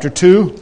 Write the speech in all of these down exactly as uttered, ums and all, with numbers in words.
chapter two.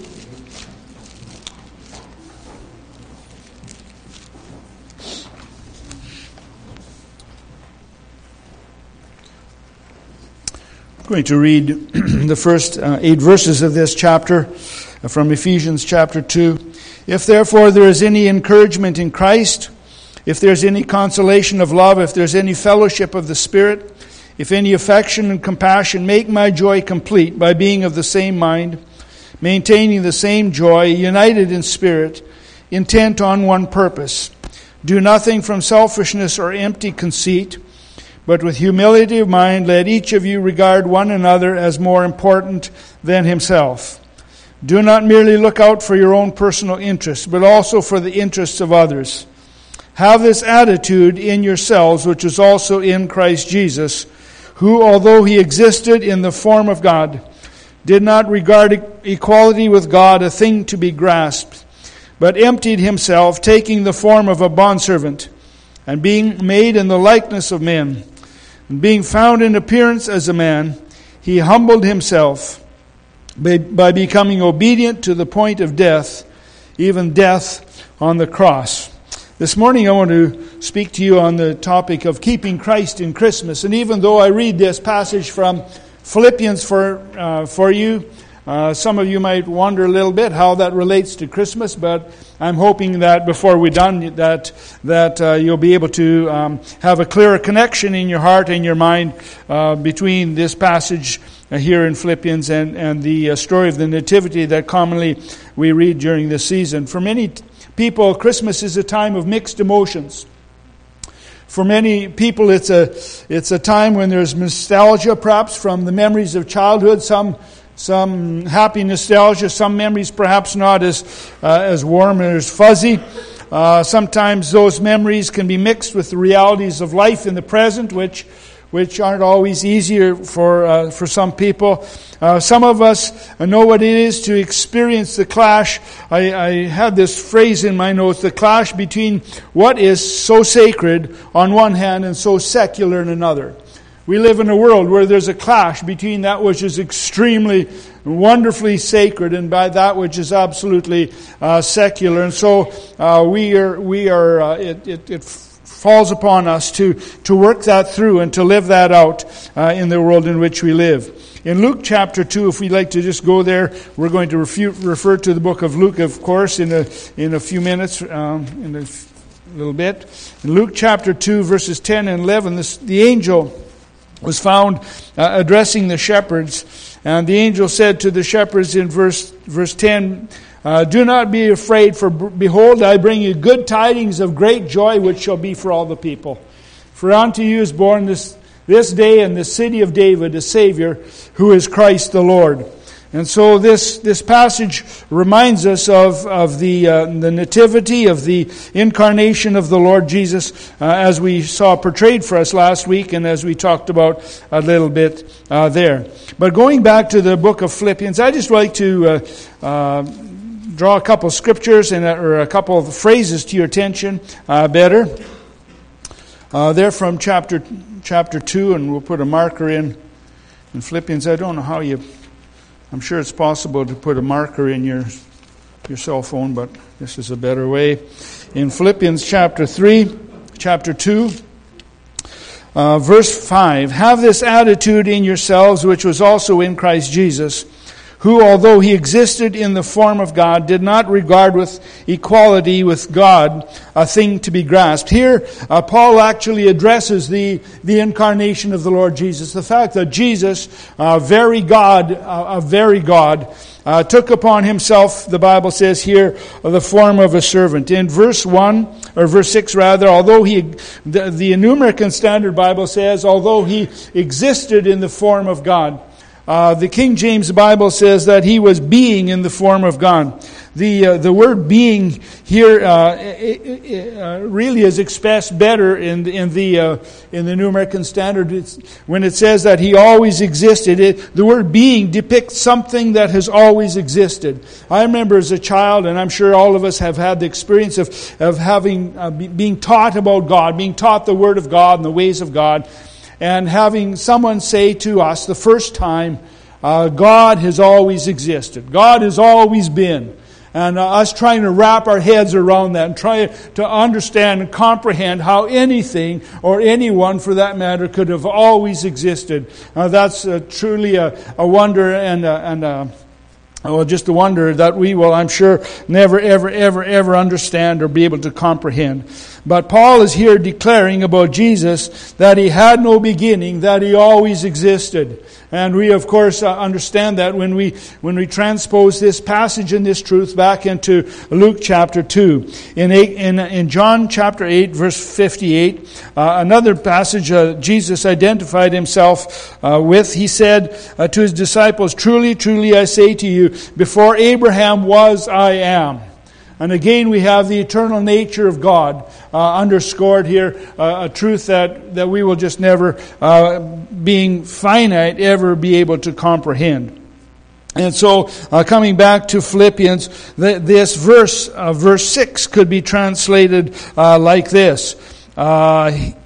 I'm going to read the first uh, eight verses of this chapter from Ephesians chapter two. If therefore there is any encouragement in Christ, if there is any consolation of love, if there is any fellowship of the Spirit, if any affection and compassion, make my joy complete by being of the same mind, maintaining the same joy, united in spirit, intent on one purpose. Do nothing from selfishness or empty conceit, but with humility of mind, let each of you regard one another as more important than himself. Do not merely look out for your own personal interests, but also for the interests of others. Have this attitude in yourselves, which is also in Christ Jesus, who, although he existed in the form of God, did not regard equality with God a thing to be grasped, but emptied himself, taking the form of a bondservant, and being made in the likeness of men, and being found in appearance as a man, he humbled himself by, by becoming obedient to the point of death, even death on the cross. This morning I want to speak to you on the topic of keeping Christ in Christmas. And even though I read this passage from Philippians for uh, for you, uh, some of you might wonder a little bit how that relates to Christmas, but I'm hoping that before we're done that that uh, you'll be able to um, have a clearer connection in your heart and your mind uh, between this passage uh, here in Philippians and, and the uh, story of the Nativity that commonly we read during this season. For many t- people, Christmas is a time of mixed emotions. For many people, it's a it's a time when there's nostalgia, perhaps from the memories of childhood. Some some happy nostalgia, some memories perhaps not as uh, as warm and as fuzzy. Uh, sometimes those memories can be mixed with the realities of life in the present, which which aren't always easier for uh, for some people. Uh, some of us know what it is to experience the clash. I, I had this phrase in my notes, the clash between what is so sacred on one hand and so secular in another. We live in a world where there's a clash between that which is extremely, wonderfully sacred and by that which is absolutely uh, secular. And so uh, we are, we are. Uh, it, it, it falls upon us to to work that through and to live that out uh, in the world in which we live. In Luke chapter two, if we'd like to just go there, we're going to refute, refer to the book of Luke, of course, in a in a few minutes, um, in a f- little bit. In Luke chapter two, verses ten and eleven, this, the angel was found uh, addressing the shepherds, and the angel said to the shepherds in verse verse ten, uh, "Do not be afraid, for behold, I bring you good tidings of great joy, which shall be for all the people. For unto you is born this This day in the city of David a Savior, who is Christ the Lord." And so this this passage reminds us of of the uh, the nativity, of the incarnation of the Lord Jesus, uh, as we saw portrayed for us last week, and as we talked about a little bit uh, there. But going back to the book of Philippians, I just like to uh, uh, draw a couple of scriptures and or a couple of phrases to your attention uh, better. Uh, they're from chapter chapter two, and we'll put a marker in in Philippians. I don't know how you. I'm sure it's possible to put a marker in your your cell phone, but this is a better way. In Philippians chapter three, chapter two, uh, verse five. Have this attitude in yourselves, which was also in Christ Jesus, who, although he existed in the form of God, did not regard with equality with God a thing to be grasped. Here, uh, Paul actually addresses the, the incarnation of the Lord Jesus. The fact that Jesus, uh, very God, uh, a very God, uh, took upon himself, the Bible says here, the form of a servant. In verse one, or verse six rather, although he, the, the New American Standard Bible says, although he existed in the form of God, Uh, the King James Bible says that he was being in the form of God. The uh, the word "being" here uh, it, it, uh, really is expressed better in the, in the uh, in the New American Standard. It's, when it says that he always existed, it, the word "being" depicts something that has always existed. I remember as a child, and I'm sure all of us have had the experience of of having uh, be, being taught about God, being taught the Word of God and the ways of God. And having someone say to us the first time, uh, God has always existed. God has always been. And uh, us trying to wrap our heads around that and try to understand and comprehend how anything or anyone for that matter could have always existed. Uh, that's uh, truly a, a wonder and a, and a, well, just a wonder that we will, I'm sure, never, ever, ever, ever understand or be able to comprehend. But Paul is here declaring about Jesus that he had no beginning, that he always existed. And we, of course, uh, understand that when we when we transpose this passage and this truth back into Luke chapter two. In eight, in, in John chapter eight, verse fifty-eight, uh, another passage uh, Jesus identified himself uh, with. He said uh, to his disciples, "Truly, truly, I say to you, before Abraham was, I am." And again, we have the eternal nature of God uh, underscored here, uh, a truth that, that we will just never, uh, being finite, ever be able to comprehend. And so, uh, coming back to Philippians, th- this verse, uh, verse six, could be translated uh, like this. Uh,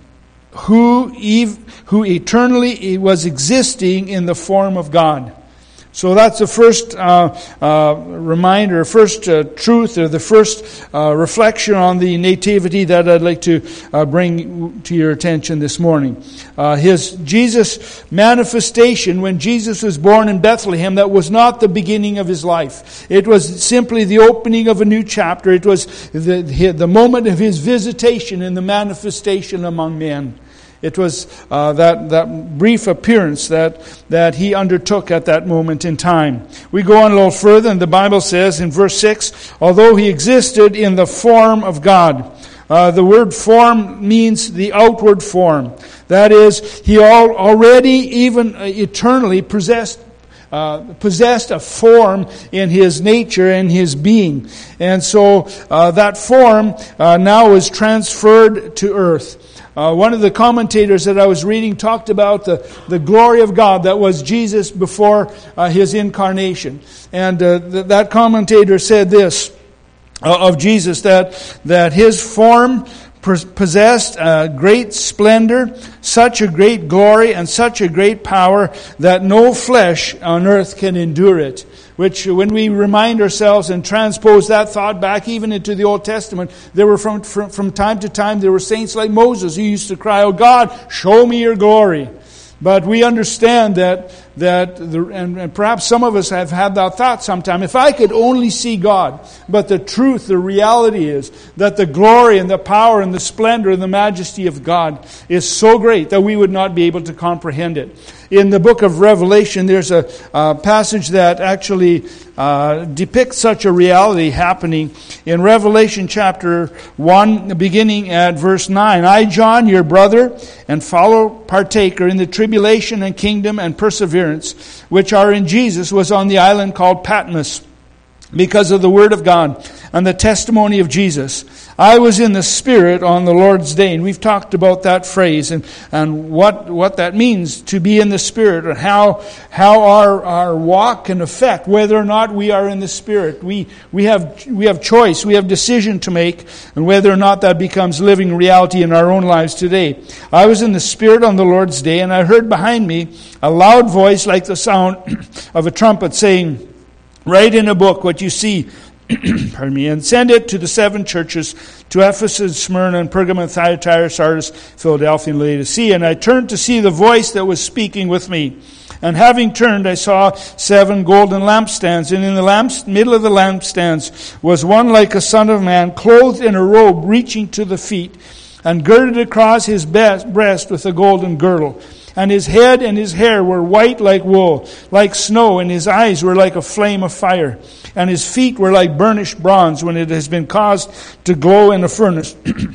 who, ev- who eternally was existing in the form of God. So that's the first uh, uh, reminder, first uh, truth, or the first uh, reflection on the nativity that I'd like to uh, bring to your attention this morning. Uh, his Jesus manifestation when Jesus was born in Bethlehem, that was not the beginning of his life. It was simply the opening of a new chapter. It was the, the moment of his visitation and the manifestation among men. It was uh, that that brief appearance that that he undertook at that moment in time. We go on a little further, and the Bible says in verse six, although he existed in the form of God. Uh, the word form means the outward form. That is, he all, already, even uh, eternally, possessed Uh, possessed a form in his nature and his being. And so uh, that form uh, now is transferred to earth. Uh, one of the commentators that I was reading talked about the, the glory of God that was Jesus before uh, his incarnation. And uh, th- that commentator said this uh, of Jesus, that, that his form possessed a great splendor, such a great glory, and such a great power that no flesh on earth can endure it. Which, when we remind ourselves and transpose that thought back even into the Old Testament, there were from, from, from time to time, there were saints like Moses who used to cry, "Oh God, show me your glory." But we understand that, that the, and, and perhaps some of us have had that thought sometime, if I could only see God. But the truth, the reality is that the glory and the power and the splendor and the majesty of God is so great that we would not be able to comprehend it. In the book of Revelation, there's a, a passage that actually uh, depicts such a reality happening. In Revelation chapter one, beginning at verse nine, "I, John, your brother and fellow partaker in the tribulation and kingdom and perseverance, which are in Jesus, was on the island called Patmos, because of the word of God and the testimony of Jesus. I was in the Spirit on the Lord's day." And we've talked about that phrase and, and what, what that means to be in the Spirit, and how how our, our walk can affect whether or not we are in the Spirit. We we have we have choice, we have decision to make, and whether or not that becomes living reality in our own lives today. "I was in the Spirit on the Lord's day, and I heard behind me a loud voice like the sound of a trumpet saying, 'Write in a book what you see, pardon me, and send it to the seven churches, to Ephesus, Smyrna, and Pergamum, Thyatira, Sardis, Philadelphia, and Laodicea.' And I turned to see the voice that was speaking with me. And having turned, I saw seven golden lampstands. And in the lamps, middle of the lampstands was one like a son of man, clothed in a robe reaching to the feet, and girded across his breast with a golden girdle. And his head and his hair were white like wool, like snow, and his eyes were like a flame of fire. And his feet were like burnished bronze when it has been caused to glow in a furnace.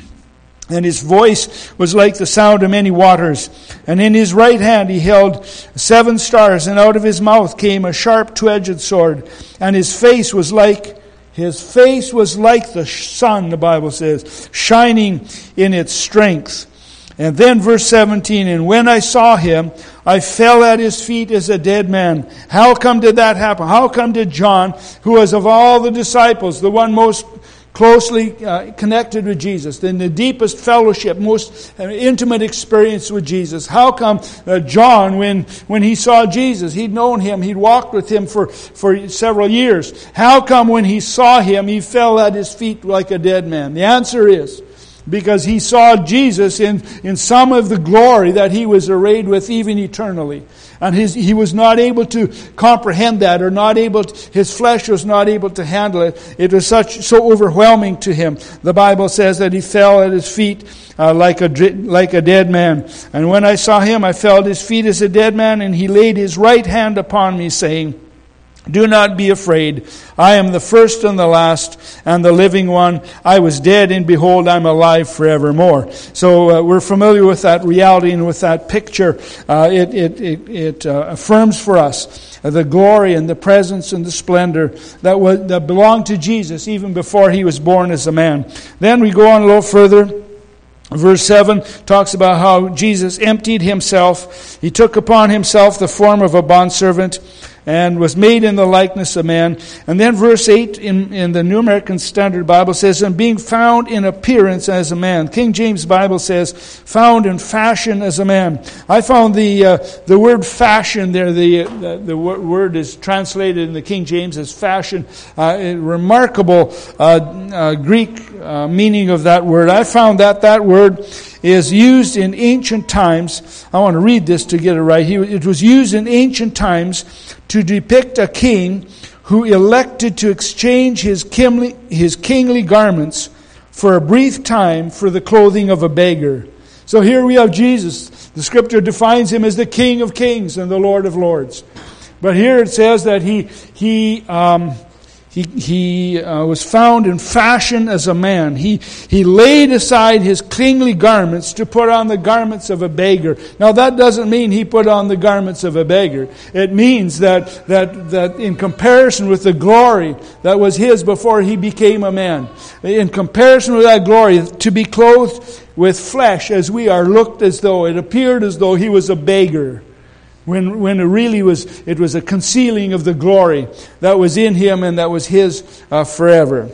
And his voice was like the sound of many waters. And in his right hand he held seven stars, and out of his mouth came a sharp two-edged sword. And his face was like his face was like the sun, the Bible says, shining in its strength. And then verse seventeen, "And when I saw him, I fell at his feet as a dead man." How come did that happen? How come did John, who was of all the disciples, the one most closely uh, connected with Jesus, in the deepest fellowship, most intimate experience with Jesus. How come uh, John, when, when he saw Jesus, he'd known him, he'd walked with him for, for several years. How come when he saw him, he fell at his feet like a dead man? The answer is, because he saw Jesus in, in some of the glory that he was arrayed with even eternally. And his, he was not able to comprehend that, or not able to, his flesh was not able to handle it. It was such so overwhelming to him. The Bible says that he fell at his feet uh, like a like a dead man. And when I saw him, I fell at his feet as a dead man, and he laid his right hand upon me, saying, "Do not be afraid. I am the first and the last and the living one. I was dead, and behold, I'm alive forevermore." So uh, we're familiar with that reality and with that picture. Uh, it it it, it uh, affirms for us the glory and the presence and the splendor that was that belonged to Jesus even before he was born as a man. Then we go on a little further. Verse seven talks about how Jesus emptied himself. He took upon himself the form of a bondservant and was made in the likeness of man. And then verse eight in, in the New American Standard Bible says, "And being found in appearance as a man." King James Bible says, "found in fashion as a man." I found the uh, the word fashion there, the, the the word is translated in the King James as fashion, uh, a remarkable uh, uh, Greek uh, meaning of that word. I found that that word is used in ancient times. I want to read this to get it right. It was used in ancient times to depict a king who elected to exchange his kingly, his kingly garments for a brief time for the clothing of a beggar. So here we have Jesus. The Scripture defines him as the King of Kings and the Lord of Lords. But here it says that he he um, he he uh, was found in fashion as a man. He he laid aside his kingly garments to put on the garments of a beggar. Now that doesn't mean he put on the garments of a beggar. It means that that that in comparison with the glory that was his before he became a man, in comparison with that glory, to be clothed with flesh as we are, looked as though it appeared as though he was a beggar. When when it really was, it was a concealing of the glory that was in him and that was his uh, forever.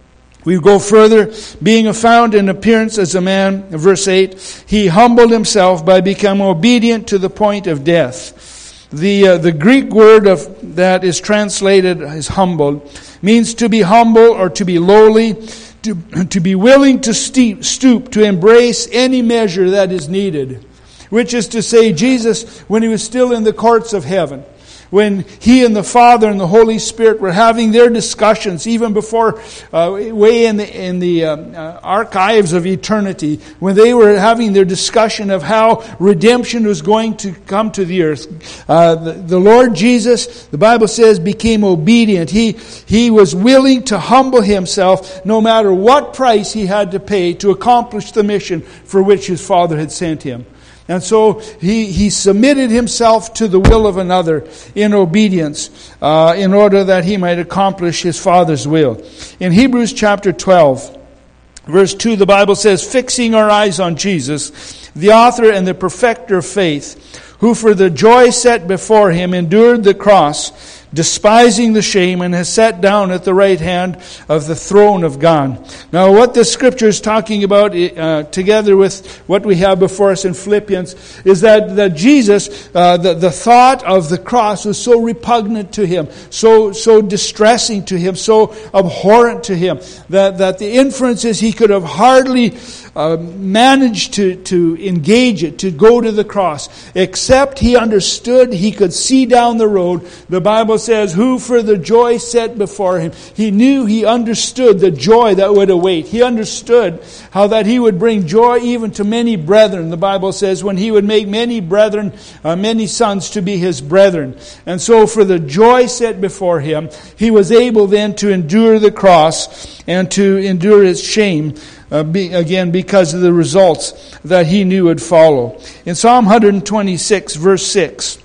We go further, being found in appearance as a man, verse eight, he humbled himself by becoming obedient to the point of death. The uh, the Greek word of that is translated as humbled means to be humble or to be lowly, to, to be willing to steep, stoop, to embrace any measure that is needed. Which is to say, Jesus, when he was still in the courts of heaven, when he and the Father and the Holy Spirit were having their discussions, even before, uh, way in the in the uh, uh, archives of eternity, when they were having their discussion of how redemption was going to come to the earth, uh, the, the Lord Jesus, the Bible says, became obedient. He he was willing to humble himself, no matter what price he had to pay to accomplish the mission for which his Father had sent him. And so he, he submitted himself to the will of another in obedience uh, in order that he might accomplish his Father's will. In Hebrews chapter twelve, verse two, the Bible says, "Fixing our eyes on Jesus, the author and the perfecter of faith, who for the joy set before him endured the cross, despising the shame, and has sat down at the right hand of the throne of God." Now, what this scripture is talking about, uh, together with what we have before us in Philippians, is that, that Jesus, uh, the, the thought of the cross was so repugnant to him, so so distressing to him, so abhorrent to him, that, that the inference is he could have hardly uh, managed to, to engage it, to go to the cross, except he understood, he could see down the road. The Bible says, who for the joy set before him. He knew, he understood the joy that would await. He understood how that he would bring joy even to many brethren. The Bible says when he would make many brethren, uh, many sons to be his brethren. And so for the joy set before him, he was able then to endure the cross and to endure its shame. Uh, be, again, because of the results that he knew would follow. In Psalm one twenty-six, verse six,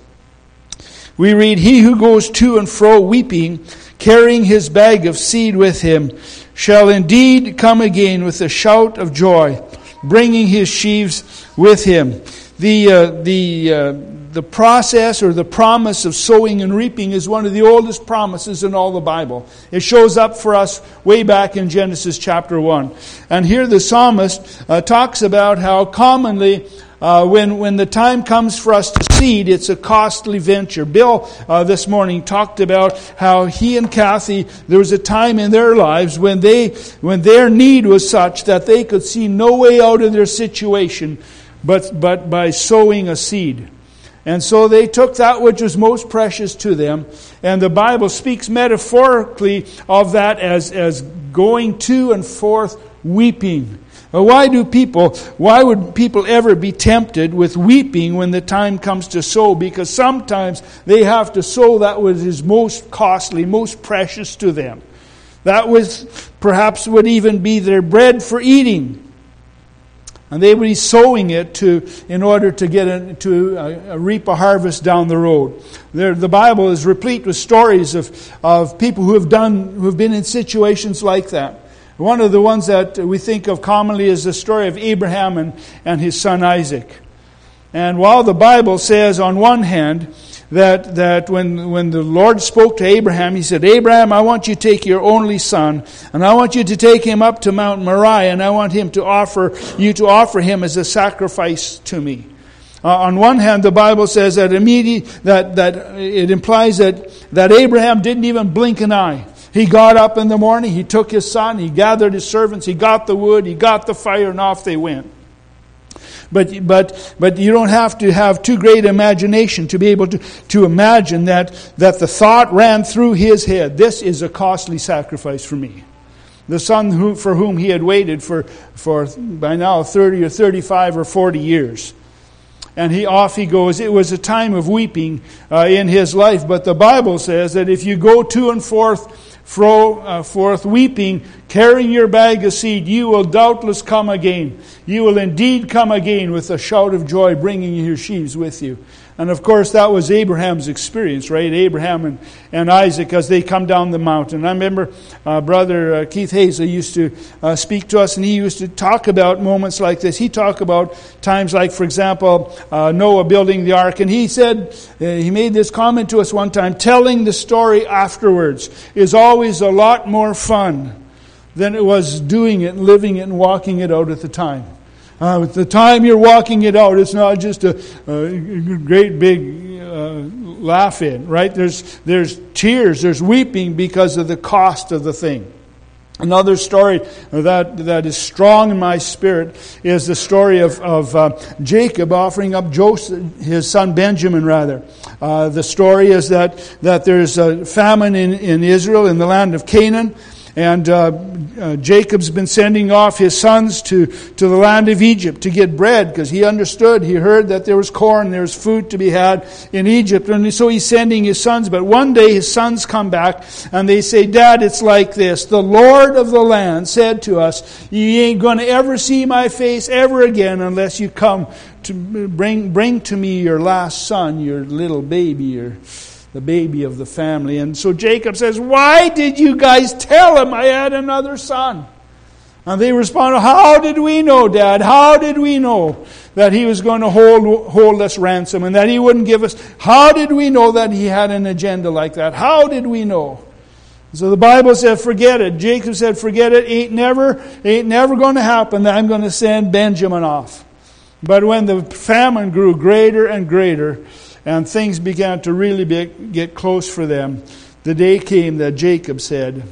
we read, "He who goes to and fro weeping, carrying his bag of seed with him, shall indeed come again with a shout of joy, bringing his sheaves with him." The uh, the uh, the process or the promise of sowing and reaping is one of the oldest promises in all the Bible. It shows up for us way back in Genesis chapter one. And here the psalmist uh, talks about how commonly uh, when, when the time comes for us to seed, it's a costly venture. Bill uh, this morning talked about how he and Kathy, there was a time in their lives when they when their need was such that they could see no way out of their situation but but by sowing a seed. And so they took that which was most precious to them, and the Bible speaks metaphorically of that as, as going to and forth weeping. Well, why do people, why would people ever be tempted with weeping when the time comes to sow? Because sometimes they have to sow that which is most costly, most precious to them. That was perhaps would even be their bread for eating. And they would be sowing it to, in order to get a, to uh, reap a harvest down the road. There, the Bible is replete with stories of, of people who have done, who have been in situations like that. One of the ones that we think of commonly is the story of Abraham and, and his son Isaac. And while the Bible says on one hand that that when, when the Lord spoke to Abraham, He said, Abraham, I want you to take your only son, and I want you to take him up to Mount Moriah, and I want him to offer you to offer him as a sacrifice to me. Uh, on one hand, the Bible says that immediate that that it implies that that Abraham didn't even blink an eye. He got up in the morning, he took his son, he gathered his servants, he got the wood, he got the fire, and off they went. But but but you don't have to have too great imagination to be able to, to imagine that, that the thought ran through his head, this is a costly sacrifice for me. The son who, for whom he had waited for, for by now thirty or thirty-five or forty years. And he off he goes. It was a time of weeping uh, in his life. But the Bible says that if you go to and forth Fro, uh, forth weeping, carrying your bag of seed, you will doubtless come again. You will indeed come again with a shout of joy, bringing your sheaves with you. And of course, that was Abraham's experience, right? Abraham and, and Isaac as they come down the mountain. I remember uh, Brother uh, Keith Hazel used to uh, speak to us, and he used to talk about moments like this. He talked about times like, for example, uh, Noah building the ark. And he said, uh, he made this comment to us one time, telling the story afterwards is always a lot more fun than it was doing it, living it, and walking it out at the time. Uh, at the time you're walking it out, it's not just a, a great big uh, laugh in, right? There's there's tears, there's weeping because of the cost of the thing. Another story that that is strong in my spirit is the story of of uh, Jacob offering up Joseph, his son Benjamin, rather. Uh, the story is that that there's a famine in, in Israel, in the land of Canaan. And uh, uh, Jacob's been sending off his sons to, to the land of Egypt to get bread because he understood, he heard that there was corn, there was food to be had in Egypt. And so he's sending his sons. But one day his sons come back and they say, Dad, it's like this. The Lord of the land said to us, you ain't going to ever see my face ever again unless you come to bring, bring to me your last son, your little baby, your... the baby of the family. And so Jacob says, why did you guys tell him I had another son? And they responded, how did we know, Dad? How did we know that he was going to hold, hold us ransom and that he wouldn't give us? How did we know that he had an agenda like that? How did we know? So the Bible said, forget it. Jacob said, forget it. Ain't never, ain't never going to happen that I'm going to send Benjamin off. But when the famine grew greater and greater, and things began to really be, get close for them, the day came that Jacob said,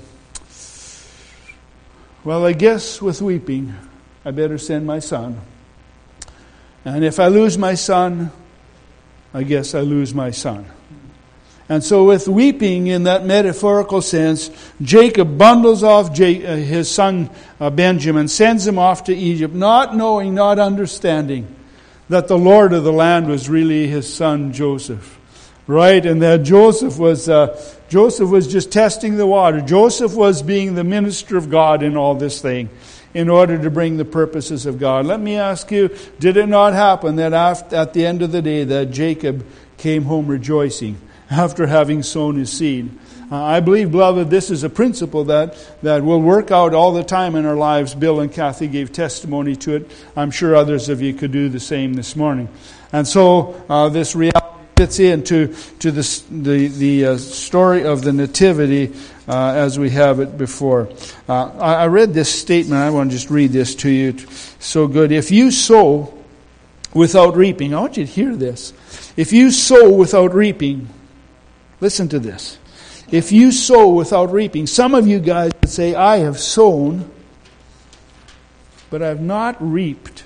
well, I guess with weeping, I better send my son. And if I lose my son, I guess I lose my son. And so with weeping in that metaphorical sense, Jacob bundles off his son Benjamin, sends him off to Egypt, not knowing, not understanding that the Lord of the land was really his son Joseph, right? And that Joseph was uh, Joseph was just testing the water. Joseph was being the minister of God in all this thing, in order to bring the purposes of God. Let me ask you: did it not happen that after, at the end of the day, that Jacob came home rejoicing after having sown his seed? Uh, I believe, beloved, this is a principle that, that will work out all the time in our lives. Bill and Kathy gave testimony to it. I'm sure others of you could do the same this morning. And so uh, this reality fits into to the the, the uh, story of the Nativity uh, as we have it before. Uh, I, I read this statement. I want to just read this to you. It's so good. If you sow without reaping, I want you to hear this. If you sow without reaping, listen to this. If you sow without reaping, some of you guys would say, I have sown, but I have not reaped.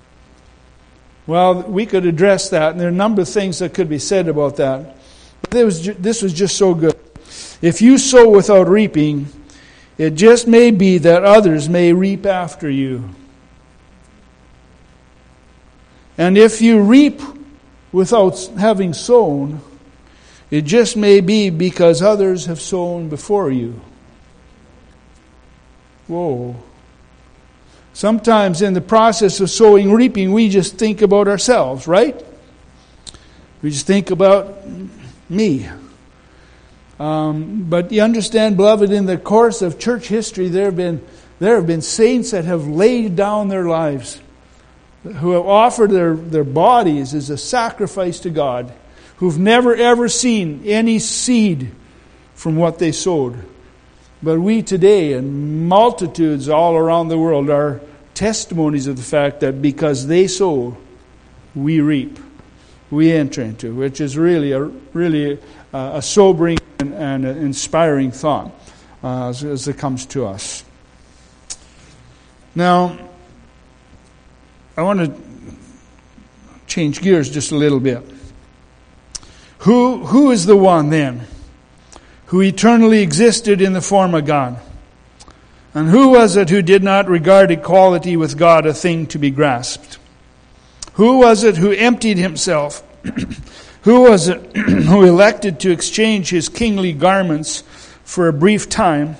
Well, we could address that, and there are a number of things that could be said about that. But it was, this was just so good. If you sow without reaping, it just may be that others may reap after you. And if you reap without having sown, it just may be because others have sown before you. Whoa. Sometimes in the process of sowing, reaping, we just think about ourselves, right? We just think about me. Um, but you understand, beloved, in the course of church history, there have been there have been saints that have laid down their lives, who have offered their, their bodies as a sacrifice to God, who've never ever seen any seed from what they sowed. But we today, and multitudes all around the world, are testimonies of the fact that because they sow, we reap, we enter into, which is really a really a, a sobering and, and an inspiring thought uh, as, as it comes to us. Now, I want to change gears just a little bit. Who who is the one then who eternally existed in the form of God? And who was it who did not regard equality with God a thing to be grasped? Who was it who emptied himself? Who was it who elected to exchange his kingly garments for a brief time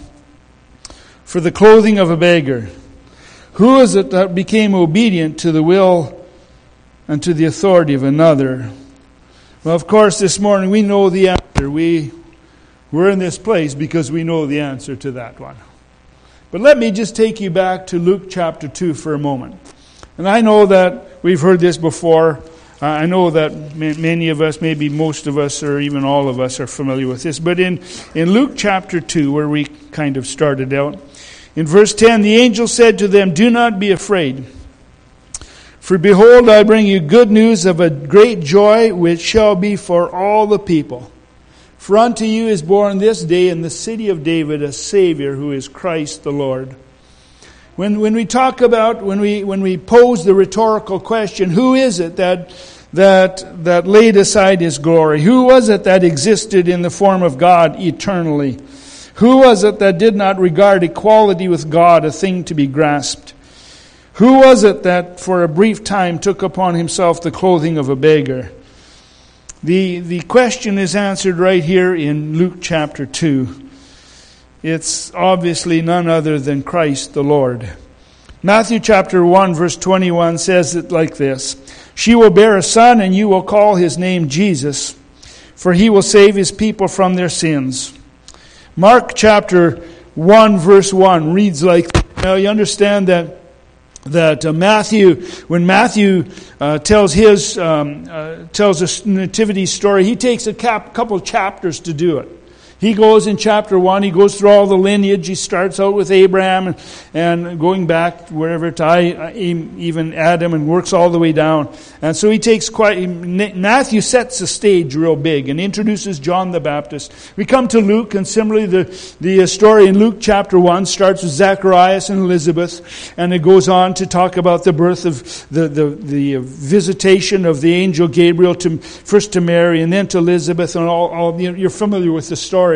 for the clothing of a beggar? Who was it that became obedient to the will and to the authority of another? Well, of course, this morning we know the answer. We We're in this place because we know the answer to that one. But let me just take you back to Luke chapter two for a moment. And I know that we've heard this before. Uh, I know that many of us, maybe most of us, or even all of us are familiar with this. But in, in Luke chapter two, where we kind of started out, in verse ten, the angel said to them, "Do not be afraid. For behold, I bring you good news of a great joy, which shall be for all the people. For unto you is born this day in the city of David a Savior, who is Christ the Lord." When when we talk about, when we when we pose the rhetorical question, who is it that that that laid aside his glory? Who was it that existed in the form of God eternally? Who was it that did not regard equality with God a thing to be grasped? Who was it that for a brief time took upon himself the clothing of a beggar? The the question is answered right here in Luke chapter two. It's obviously none other than Christ the Lord. Matthew chapter one verse twenty-one says it like this: "She will bear a son, and you will call his name Jesus, for he will save his people from their sins." Mark chapter one verse one reads like this. Now you understand that that uh, Matthew, when Matthew uh, tells his um, uh, tells a nativity story, he takes a cap, couple of chapters to do it. He goes in chapter one, he goes through all the lineage. He starts out with Abraham and, and going back wherever to I, even Adam, and works all the way down. And so he takes quite, Matthew sets the stage real big and introduces John the Baptist. We come to Luke, and similarly the, the story in Luke chapter one starts with Zacharias and Elizabeth, and it goes on to talk about the birth of the, the, the visitation of the angel Gabriel to first to Mary and then to Elizabeth, and all, all you're familiar with the story.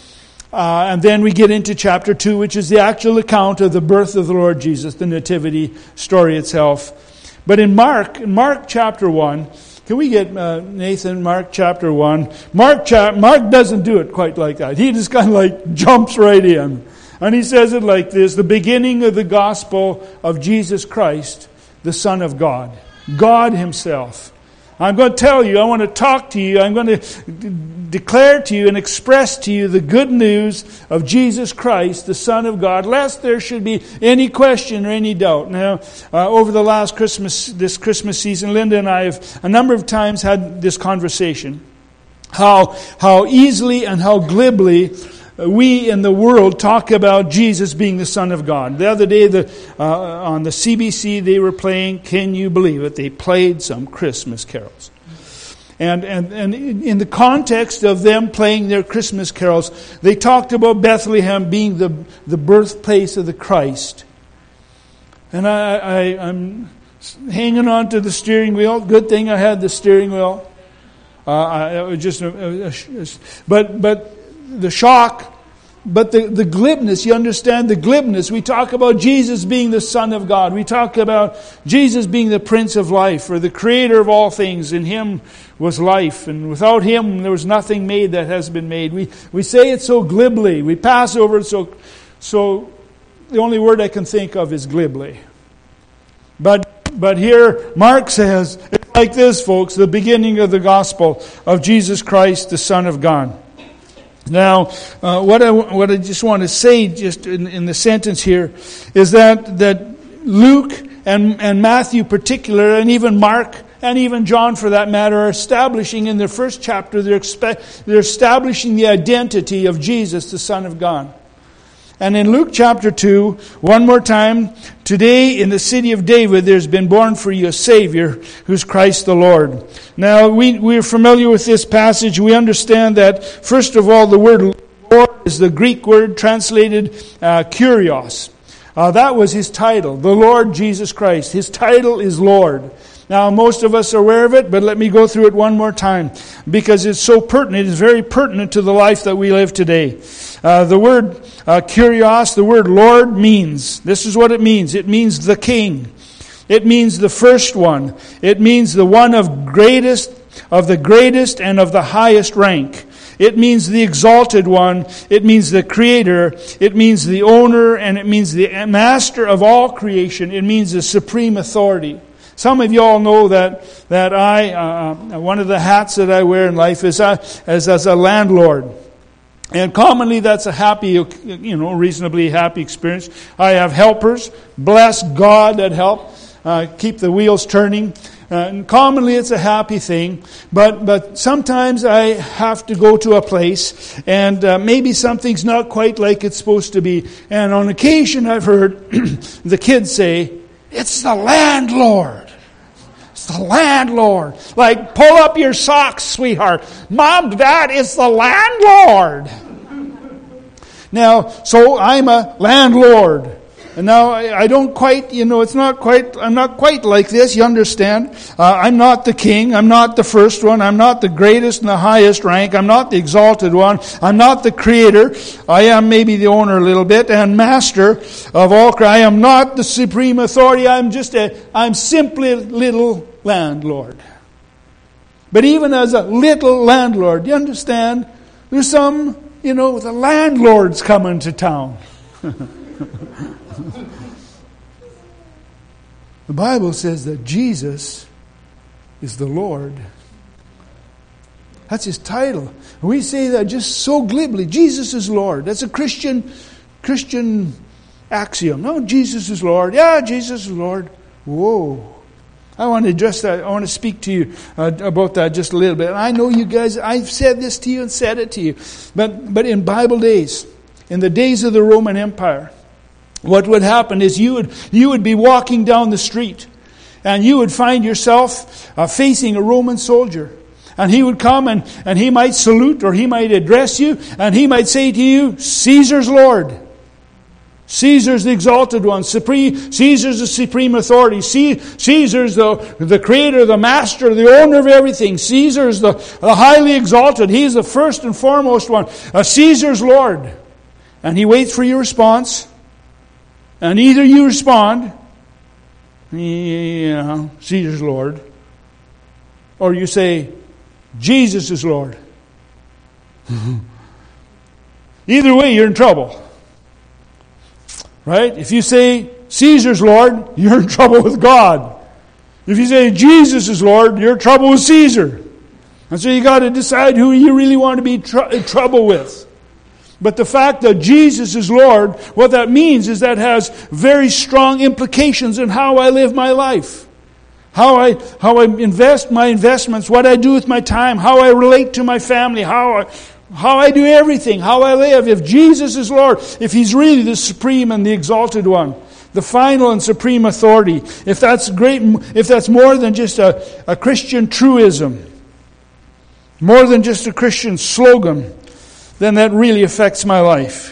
Uh, and then we get into chapter two, which is the actual account of the birth of the Lord Jesus, the nativity story itself. But in Mark, in Mark chapter one, can we get uh, Nathan, Mark chapter one? Mark, cha- Mark doesn't do it quite like that. He just kind of like jumps right in. And he says it like this: the beginning of the gospel of Jesus Christ, the Son of God. God himself. I'm going to tell you, I want to talk to you, I'm going to d- declare to you and express to you the good news of Jesus Christ, the Son of God, lest there should be any question or any doubt. Now, uh, over the last Christmas, this Christmas season, Linda and I have a number of times had this conversation. How, how easily and how glibly we in the world talk about Jesus being the Son of God. The other day the, uh, on the C B C they were playing, can you believe it? They played some Christmas carols. And, and, and in the context of them playing their Christmas carols, they talked about Bethlehem being the, the birthplace of the Christ. And I, I, I'm hanging on to the steering wheel. Good thing I had the steering wheel. Uh, I, it was just, a, a, a, but but the shock, but the, the glibness, you understand the glibness. We talk about Jesus being the Son of God. We talk about Jesus being the Prince of Life, or the Creator of all things. In Him was life, and without Him there was nothing made that has been made. We we say it so glibly. We pass over it so, so the only word I can think of is glibly. But But here Mark says, it's like this, folks, the beginning of the gospel of Jesus Christ, the Son of God. Now, uh, what I what I just want to say, just in, in the sentence here, is that that Luke and and Matthew, particular, and even Mark and even John, for that matter, are establishing in their first chapter. They're expe- they're establishing the identity of Jesus, the Son of God. And in Luke chapter two, one more time, today in the city of David there's been born for you a Savior, who's Christ the Lord. Now, we, we're familiar with this passage. We understand that, first of all, the word Lord is the Greek word translated uh, Kyrios. Uh, that was His title, the Lord Jesus Christ. His title is Lord. Now, most of us are aware of it, but let me go through it one more time, because it's so pertinent. It's very pertinent to the life that we live today. Uh, the word uh, Kyrios, the word Lord means, this is what it means. It means the King. It means the first one. It means the one of greatest, of the greatest and of the highest rank. It means the exalted one. It means the creator. It means the owner, and it means the master of all creation. It means the supreme authority. Some of you all know that that I uh, one of the hats that I wear in life is uh, as as a landlord, and commonly that's a happy, you know, reasonably happy experience. I have helpers, bless God, that help uh, keep the wheels turning, uh, and commonly it's a happy thing. But but sometimes I have to go to a place, and uh, maybe something's not quite like it's supposed to be. And on occasion, I've heard the kids say, "It's the landlord. It's the landlord." Like, pull up your socks, sweetheart. Mom, Dad, it's the landlord. Now, so I'm a landlord. And now I don't quite, you know, it's not quite, I'm not quite like this, you understand. Uh, I'm not the king. I'm not the first one. I'm not the greatest and the highest rank. I'm not the exalted one. I'm not the creator. I am maybe the owner a little bit and master of all. I am not the supreme authority. I'm just a, I'm simply a little landlord. But even as a little landlord, you understand, there's some, you know, the landlords coming to town. The Bible says that Jesus is the Lord. That's His title. We say that just so glibly. Jesus is Lord. That's a Christian Christian axiom. No, Jesus is Lord. Yeah, Jesus is Lord. Whoa. I want to address that. I want to speak to you uh, about that just a little bit. I know you guys, I've said this to you and said it to you. But but in Bible days, in the days of the Roman Empire, what would happen is you would you would be walking down the street, and you would find yourself uh, facing a Roman soldier. And he would come and, and he might salute, or he might address you, and he might say to you, "Caesar's Lord." Caesar's the exalted one. Supreme, Caesar's the supreme authority. Caesar's the, the creator, the master, the owner of everything. Caesar's the, the highly exalted. He's the first and foremost one. Uh, Caesar's Lord. And he waits for your response. And either you respond, yeah, Caesar's Lord, or you say, Jesus is Lord. Either way, you're in trouble. Right? If you say Caesar's Lord, you're in trouble with God. If you say Jesus is Lord, you're in trouble with Caesar. And so you got to decide who you really want to be tr- in trouble with. But the fact that Jesus is Lord, what that means is that has very strong implications in how I live my life. How I how I invest my investments, what I do with my time, how I relate to my family, how I, how I do everything, how I live. If Jesus is Lord, if He's really the supreme and the exalted one, the final and supreme authority, if that's great, if that's more than just a, a Christian truism, more than just a Christian slogan, then that really affects my life.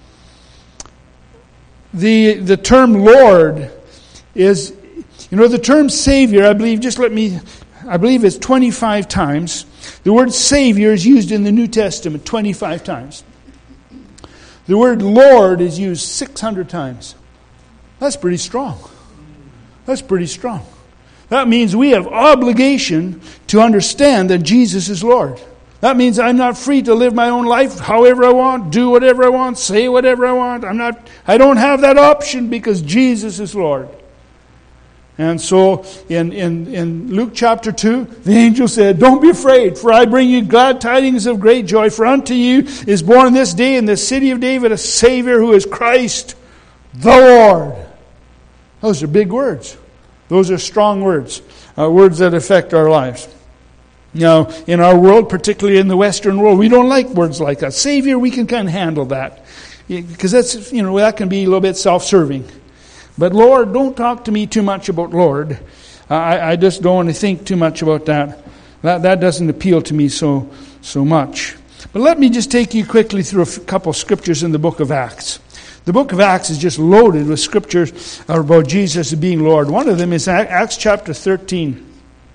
The the term Lord is, you know, the term Savior, I believe, just let me, I believe it's twenty-five times. The word Savior is used in the New Testament twenty-five times. The word Lord is used six hundred times. That's pretty strong. That's pretty strong. That means we have obligation to understand that Jesus is Lord. That means I'm not free to live my own life however I want, do whatever I want, say whatever I want. I'm not, I don't have that option because Jesus is Lord. And so in, in, in Luke chapter two, the angel said, "Don't be afraid, for I bring you glad tidings of great joy. For unto you is born this day in the city of David a Savior who is Christ the Lord." Those are big words. Those are strong words. Uh, words that affect our lives. Now, in our world, particularly in the Western world, we don't like words like that. Savior, we can kind of handle that. Because that's, you know, that can be a little bit self-serving. But Lord, don't talk to me too much about Lord. I, I just don't want to think too much about that. That that doesn't appeal to me so so much. But let me just take you quickly through a couple of scriptures in the book of Acts. The book of Acts is just loaded with scriptures about Jesus being Lord. One of them is Acts chapter thirteen.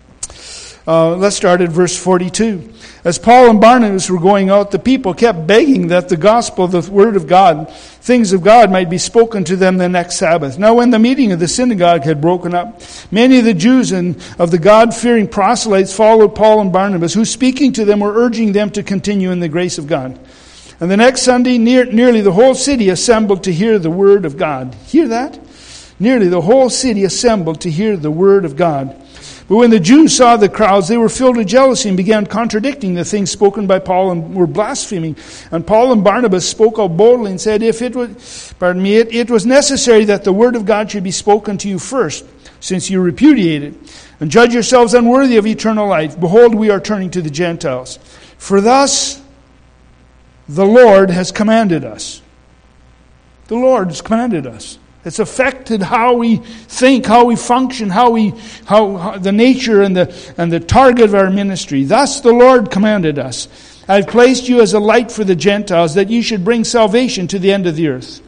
Uh, let's start at verse forty-two. As Paul and Barnabas were going out, the people kept begging that the gospel, the word of God, things of God might be spoken to them the next Sabbath. Now when the meeting of the synagogue had broken up, many of the Jews and of the God-fearing proselytes followed Paul and Barnabas, who speaking to them were urging them to continue in the grace of God. And the next Sunday, near, nearly the whole city assembled to hear the word of God. Hear that? Nearly the whole city assembled to hear the word of God. But when the Jews saw the crowds, they were filled with jealousy and began contradicting the things spoken by Paul and were blaspheming. And Paul and Barnabas spoke out boldly and said, "If it was, pardon me, it, it was necessary that the word of God should be spoken to you first, since you repudiate it, and judge yourselves unworthy of eternal life. Behold, we are turning to the Gentiles. For thus the Lord has commanded us." The Lord has commanded us. It's affected how we think, how we function, how we, how, how the nature and the and the target of our ministry. Thus the Lord commanded us. "I've placed you as a light for the Gentiles, that you should bring salvation to the end of the earth."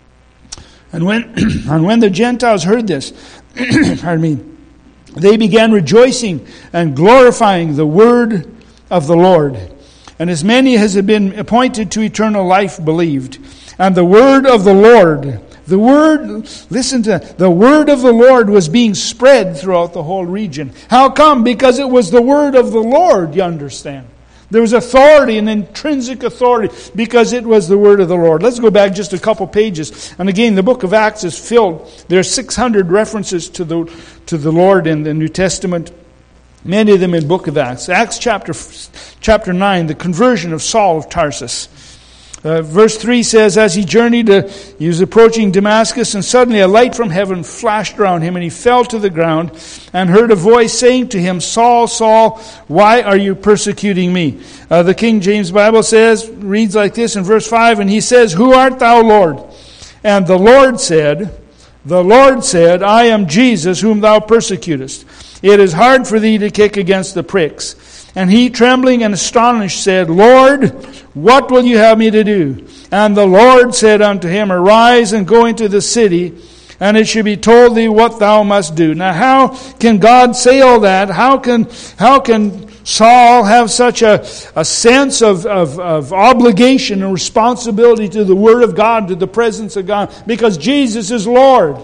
And when and when the Gentiles heard this, pardon me, they began rejoicing and glorifying the word of the Lord. And as many as had been appointed to eternal life believed. And the word of the Lord, the word, listen to that, the word of the Lord was being spread throughout the whole region. How come? Because it was the word of the Lord, you understand. There was authority, an intrinsic authority, because it was the word of the Lord. Let's go back just a couple pages. And again, the book of Acts is filled. There are six hundred references to the to the Lord in the New Testament. Many of them in the book of Acts. Acts chapter chapter nine, the conversion of Saul of Tarsus. Uh, verse three says, as he journeyed, uh, he was approaching Damascus, and suddenly a light from heaven flashed around him, and he fell to the ground and heard a voice saying to him, "Saul, Saul, why are you persecuting me?" Uh, the King James Bible says, reads like this in verse five, and he says, "Who art thou, Lord?" And the Lord said, the Lord said, "I am Jesus, whom thou persecutest. It is hard for thee to kick against the pricks." And he, trembling and astonished, said, "Lord, what will you have me to do?" And the Lord said unto him, "Arise and go into the city, and it shall be told thee what thou must do." Now, how can God say all that? How can how can Saul have such a, a sense of, of, of obligation and responsibility to the Word of God, to the presence of God? Because Jesus is Lord.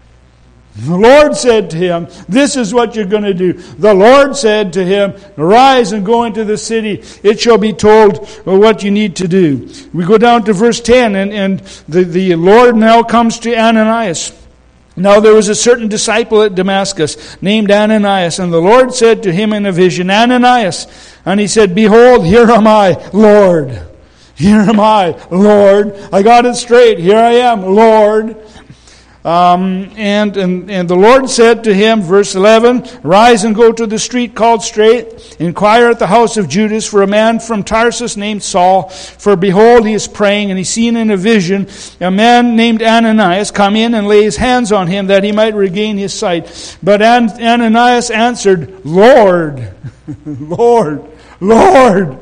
The Lord said to him, "This is what you're going to do." The Lord said to him, "Arise and go into the city. It shall be told what you need to do." We go down to verse ten, and, and the, the Lord now comes to Ananias. Now there was a certain disciple at Damascus named Ananias, and the Lord said to him in a vision, Ananias. And he said, Behold, here am I, Lord. Here am I, Lord. I got it straight. Here I am, Lord. Um, and, and and the Lord said to him, verse eleven, Rise and go to the street called Straight, inquire at the house of Judas for a man from Tarsus named Saul, for behold, he is praying, and he's seen in a vision a man named Ananias come in and lay his hands on him that he might regain his sight. But An- Ananias answered, Lord, Lord, Lord,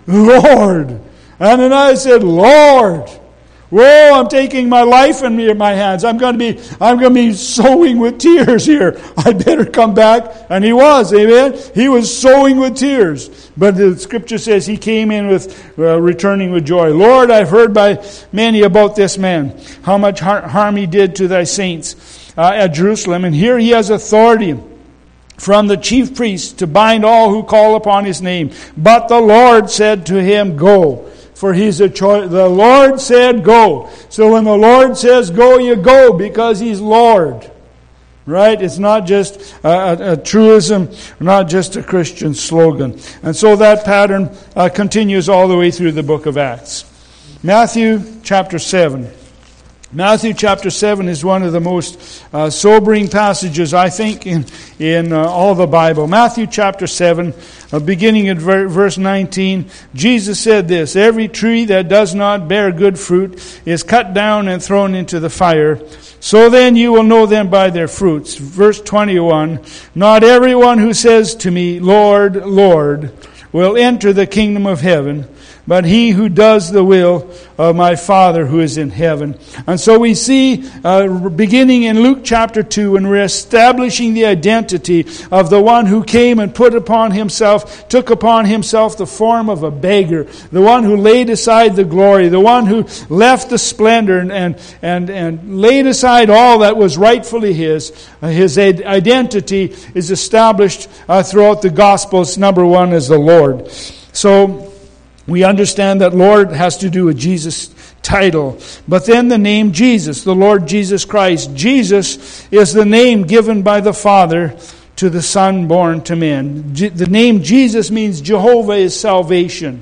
Lord. Ananias said, Lord, whoa, I'm taking my life in my hands. I'm going to be, I'm going to be sowing with tears here. I better come back. And he was, amen. He was sowing with tears. But the scripture says he came in with, uh, returning with joy. Lord, I've heard by many about this man, how much har- harm he did to thy saints uh, at Jerusalem. And here he has authority from the chief priests to bind all who call upon his name. But the Lord said to him, Go. For he's a choice. The Lord said go. So when the Lord says go, you go because he's Lord. Right? It's not just a, a, a truism, not just a Christian slogan. And so that pattern uh, continues all the way through the book of Acts. Matthew chapter seven. Matthew chapter seven is one of the most uh, sobering passages, I think, in, in uh, all the Bible. Matthew chapter seven, uh, beginning at ver- verse nineteen, Jesus said this, Every tree that does not bear good fruit is cut down and thrown into the fire. So then you will know them by their fruits. Verse twenty-one, Not everyone who says to me, Lord, Lord, will enter the kingdom of heaven, but he who does the will of my Father who is in heaven. And so we see, uh, beginning in Luke chapter two, when we're establishing the identity of the one who came and put upon himself, took upon himself the form of a beggar, the one who laid aside the glory, the one who left the splendor and, and, and, and laid aside all that was rightfully his. Uh, his identity is established uh, throughout the Gospels. Number one is the Lord. So, we understand that Lord has to do with Jesus' title. But then the name Jesus, the Lord Jesus Christ. Jesus is the name given by the Father to the Son born to men. The name Jesus means Jehovah is salvation.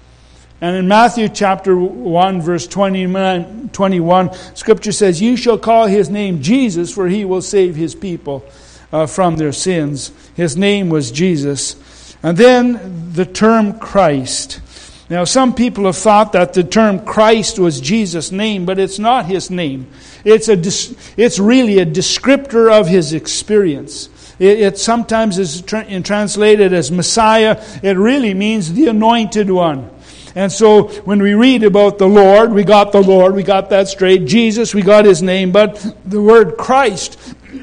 And in Matthew chapter one, verse twenty-nine, twenty-one, Scripture says, You shall call his name Jesus, for he will save his people uh, from their sins. His name was Jesus. And then the term Christ. Now, some people have thought that the term Christ was Jesus' name, but it's not his name. It's a it's really a descriptor of his experience. It, it sometimes is tra- translated as Messiah. It really means the anointed one. And so when we read about the Lord, we got the Lord, we got that straight. Jesus, we got his name, but the word Christ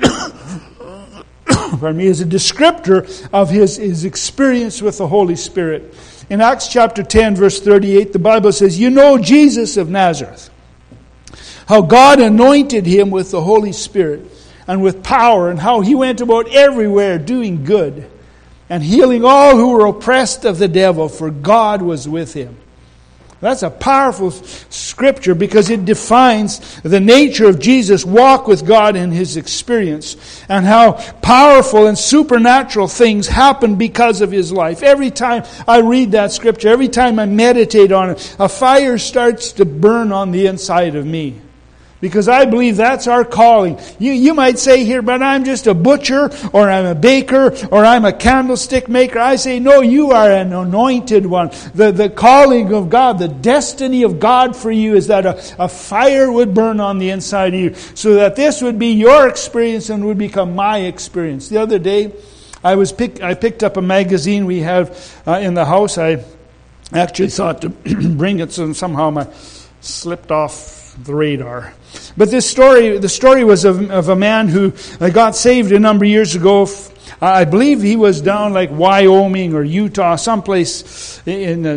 pardon me, is a descriptor of his, his experience with the Holy Spirit. In Acts chapter ten, verse thirty-eight, the Bible says, You know Jesus of Nazareth, how God anointed him with the Holy Spirit and with power, and how he went about everywhere doing good and healing all who were oppressed of the devil, for God was with him. That's a powerful scripture because it defines the nature of Jesus' walk with God in his experience and how powerful and supernatural things happen because of his life. Every time I read that scripture, every time I meditate on it, a fire starts to burn on the inside of me. Because I believe that's our calling. You you might say here, but I'm just a butcher, or I'm a baker, or I'm a candlestick maker. I say, no, you are an anointed one. The, the calling of God, the destiny of God for you is that a, a fire would burn on the inside of you, so that this would be your experience and would become my experience. The other day, I was pick, I picked up a magazine we have uh, in the house. I actually thought to bring it, so somehow my slipped off the radar. But this story, the story was of, of a man who got saved a number of years ago. I believe he was down like Wyoming or Utah, someplace in the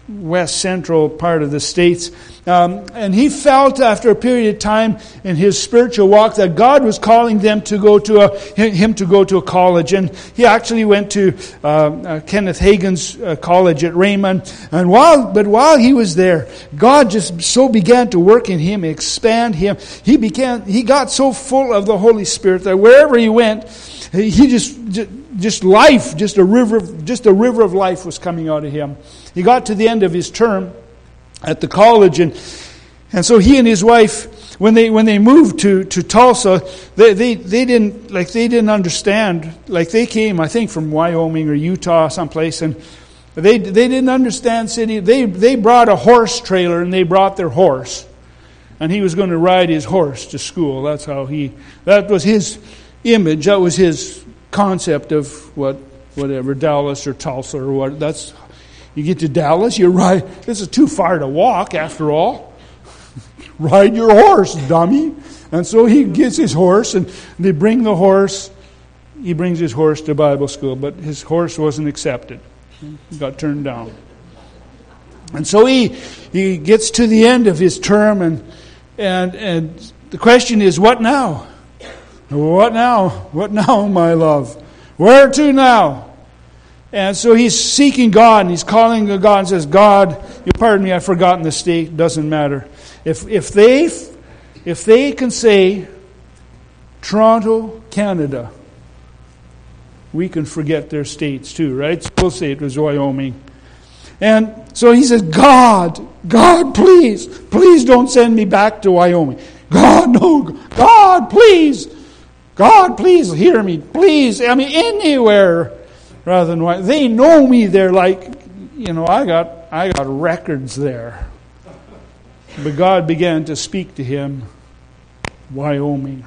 west central part of the States. Um, and he felt after a period of time in his spiritual walk that God was calling them to go to a, him to go to a college. And he actually went to uh, uh, Kenneth Hagin's uh, college at Raymond. And while, but while he was there, God just so began to work in him, expand him. He began, he got so full of the Holy Spirit that wherever he went, he just, just life, just a river, just a river of life was coming out of him. He got to the end of his term at the college, and and so he and his wife, when they when they moved to, to Tulsa, they, they they didn't like they didn't understand. Like they came, I think, from Wyoming or Utah, someplace, and they they didn't understand city. They they brought a horse trailer and they brought their horse, and he was going to ride his horse to school. That's how he. That was his image. That was his concept of what whatever Dallas or Tulsa or what. That's. You get to Dallas, you ride. This is too far to walk, after all. Ride your horse, dummy. And so he gets his horse, and they bring the horse. He brings his horse to Bible school, but his horse wasn't accepted. He got turned down. And so he he gets to the end of his term, and and and the question is, what now? What now? What now, my love? Where to now? And so he's seeking God, and he's calling to God and says, God, you pardon me, I've forgotten the state, doesn't matter. If if they if they can say Toronto, Canada, we can forget their states too, right? So we'll say it was Wyoming. And so he says, God, God, please, please don't send me back to Wyoming. God, no, God, please, God, please hear me, please, I mean, anywhere. Rather than why they know me, they're like, you know, I got I got records there. But God began to speak to him, Wyoming.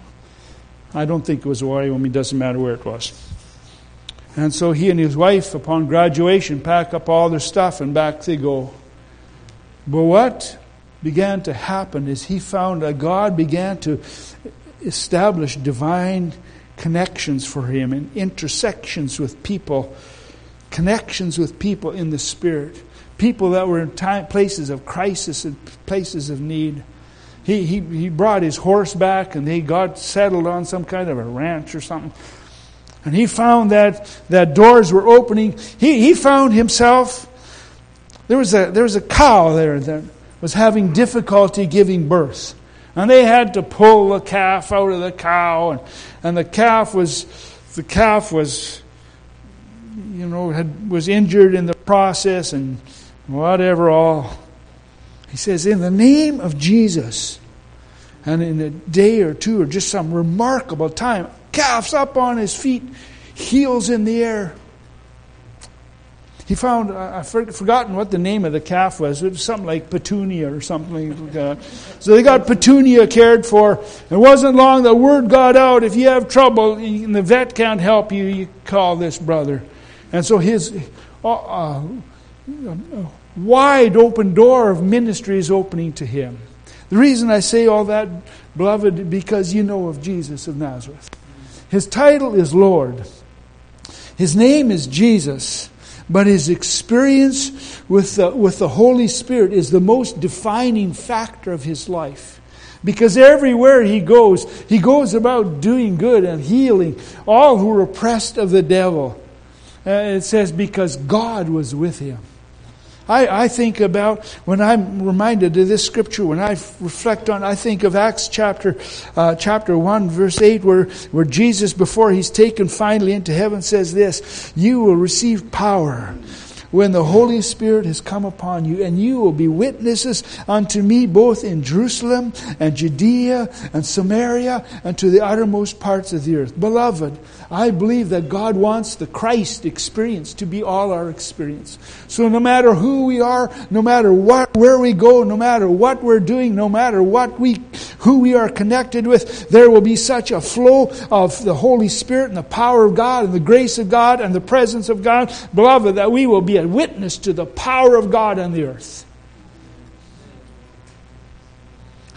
I don't think it was Wyoming, doesn't matter where it was. And so he and his wife, upon graduation, pack up all their stuff and back they go. But what began to happen is he found that God began to establish divine connections for him and intersections with people, connections with people in the Spirit, people that were in time, places of crisis and places of need. He, he he brought his horse back, and they got settled on some kind of a ranch or something. And he found that that doors were opening. He he found himself. There was a there was a cow there that was having difficulty giving birth. And they had to pull the calf out of the cow, and, and the calf was, the calf was, you know, had was injured in the process, and whatever all. He says, in the name of Jesus, and in a day or two, or just some remarkable time, calf's up on his feet, heels in the air. He found, I've forgotten what the name of the calf was. It was something like Petunia or something like that. So they got Petunia cared for. It wasn't long, the word got out, if you have trouble and the vet can't help you, you call this brother. And so his uh, uh, wide open door of ministry is opening to him. The reason I say all that, beloved, because you know of Jesus of Nazareth. His title is Lord. His name is Jesus. But his experience with the, with the Holy Spirit is the most defining factor of his life. Because everywhere he goes, he goes about doing good and healing all who are oppressed of the devil. Uh, it says, because God was with him. I, I think about, when I'm reminded of this scripture, when I reflect on, I think of Acts chapter uh, chapter one, verse eight, where, where Jesus, before he's taken finally into heaven, says this, you will receive power when the Holy Spirit has come upon you, and you will be witnesses unto me both in Jerusalem and Judea and Samaria and to the uttermost parts of the earth. Beloved, I believe that God wants the Christ experience to be all our experience. So no matter who we are, no matter what, where we go, no matter what we're doing, no matter what we, who we are connected with, there will be such a flow of the Holy Spirit and the power of God and the grace of God and the presence of God, beloved, that we will be a witness to the power of God on the earth.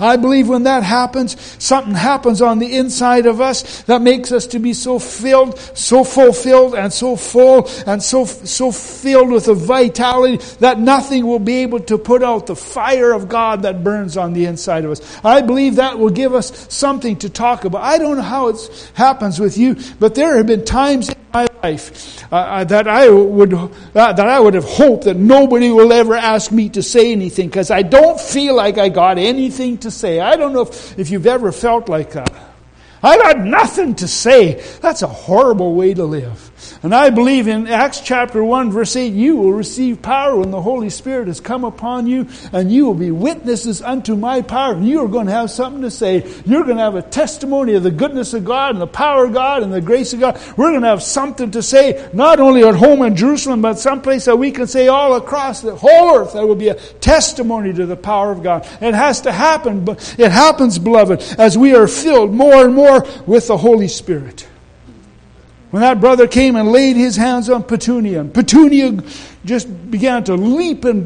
I believe when that happens, something happens on the inside of us that makes us to be so filled, so fulfilled, and so full, and so so filled with a vitality that nothing will be able to put out the fire of God that burns on the inside of us. I believe that will give us something to talk about. I don't know how it happens with you, but there have been times in my life uh, that I would uh, that I would have hoped that nobody will ever ask me to say anything, because I don't feel like I got anything to say. I don't know if, if you've ever felt like that. I got nothing to say. That's a horrible way to live. And I believe in Acts chapter one, verse eight, you will receive power when the Holy Spirit has come upon you, and you will be witnesses unto my power. And you are going to have something to say. You're going to have a testimony of the goodness of God and the power of God and the grace of God. We're going to have something to say, not only at home in Jerusalem, but someplace that we can say all across the whole earth. That will be a testimony to the power of God. It has to happen, but it happens, beloved, as we are filled more and more with the Holy Spirit. When that brother came and laid his hands on Petunia, and Petunia just began to leap and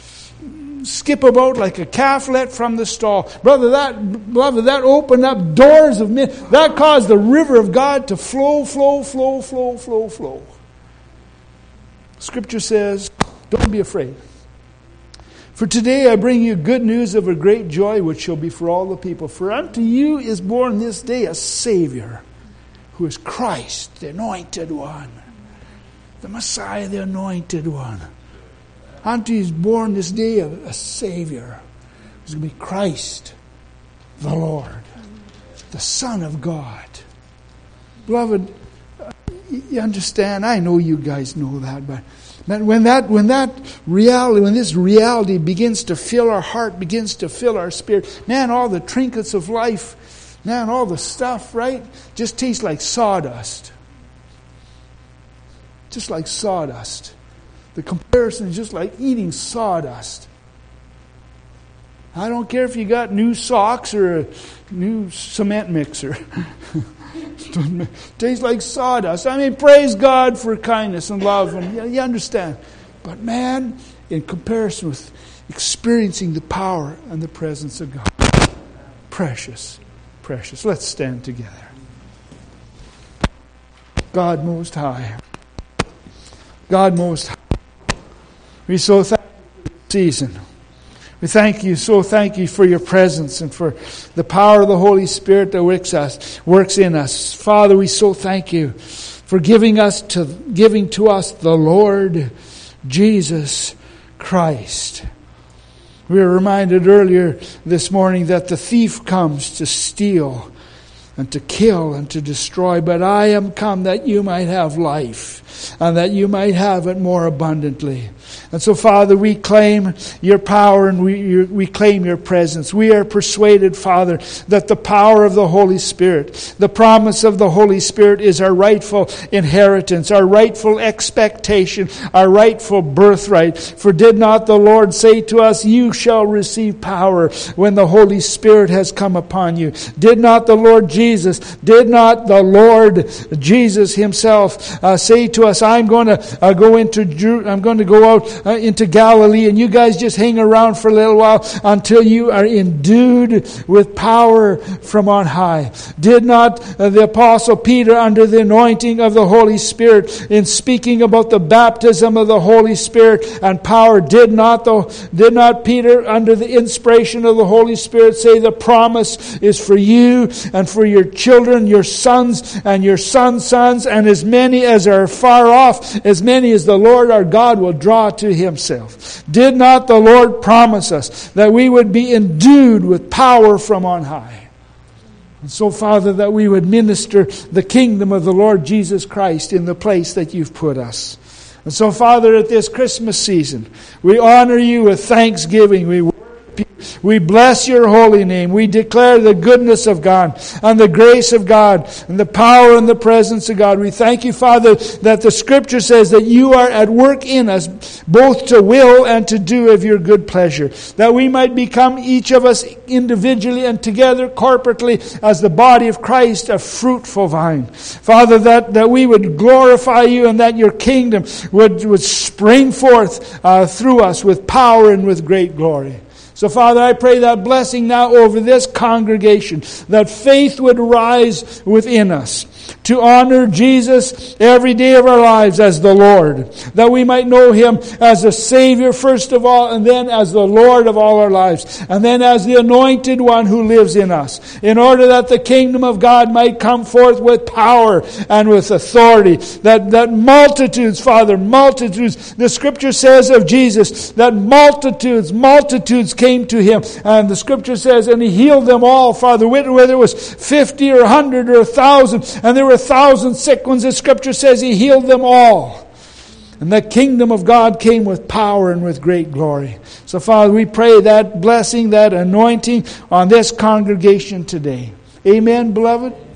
skip about like a calf let from the stall. Brother, that brother, that opened up doors of men. That caused the river of God to flow, flow, flow, flow, flow, flow. Scripture says, don't be afraid. For today I bring you good news of a great joy, which shall be for all the people. For unto you is born this day a Savior, who is Christ, the Anointed One. The Messiah, the Anointed One. Unto you is born this day a, a Savior. It's going to be Christ, the Lord, the Son of God. Beloved, you understand, I know you guys know that, but when that when that reality, when this reality begins to fill our heart, begins to fill our spirit, man, all the trinkets of life, man, all the stuff, right, just tastes like sawdust. Just like sawdust. The comparison is just like eating sawdust. I don't care if you got new socks or a new cement mixer. Tastes like sawdust. I mean, praise God for kindness and love, and you, you understand. But man, in comparison with experiencing the power and the presence of God, precious, precious. Let's stand together. God Most High, God Most High, we so thank you for this season. We thank you, so thank you for your presence and for the power of the Holy Spirit that works us, works in us. Father, we so thank you for giving us to giving to us the Lord Jesus Christ. We were reminded earlier this morning that the thief comes to steal and to kill and to destroy, but I am come that you might have life and that you might have it more abundantly. And so, Father, we claim your power and we, we claim your presence. We are persuaded, Father, that the power of the Holy Spirit, the promise of the Holy Spirit is our rightful inheritance, our rightful expectation, our rightful birthright. For did not the Lord say to us, you shall receive power when the Holy Spirit has come upon you? Did not the Lord Jesus, did not the Lord Jesus himself uh, say to us, I'm going to uh, go into, Jer- I'm going to go out Uh, into Galilee, and you guys just hang around for a little while until you are endued with power from on high. Did not uh, the Apostle Peter, under the anointing of the Holy Spirit, in speaking about the baptism of the Holy Spirit and power, did not the, did not Peter, under the inspiration of the Holy Spirit, say the promise is for you and for your children, your sons and your sons' sons, and as many as are far off, as many as the Lord our God will draw to himself. Did not the Lord promise us that we would be endued with power from on high? And so, Father, that we would minister the kingdom of the Lord Jesus Christ in the place that you've put us. And so, Father, at this Christmas season, we honor you with thanksgiving. We We bless your holy name. We declare the goodness of God and the grace of God and the power and the presence of God. We thank you, Father, that the Scripture says that you are at work in us, both to will and to do of your good pleasure, that we might become, each of us individually and together corporately, as the body of Christ, a fruitful vine. Father, that, that we would glorify you and that your kingdom would, would spring forth uh, through us with power and with great glory. So, Father, I pray that blessing now over this congregation, that faith would rise within us to honor Jesus every day of our lives as the Lord, that we might know Him as the Savior first of all, and then as the Lord of all our lives, and then as the Anointed One who lives in us, in order that the kingdom of God might come forth with power and with authority, that, that multitudes, Father, multitudes, the Scripture says of Jesus, that multitudes, multitudes came to Him, and the Scripture says, and He healed them all, Father, whether it was fifty or a hundred or a thousand, and there were a thousand sick ones, the Scripture says He healed them all. And the kingdom of God came with power and with great glory. So, Father, we pray that blessing, that anointing on this congregation today. Amen, beloved.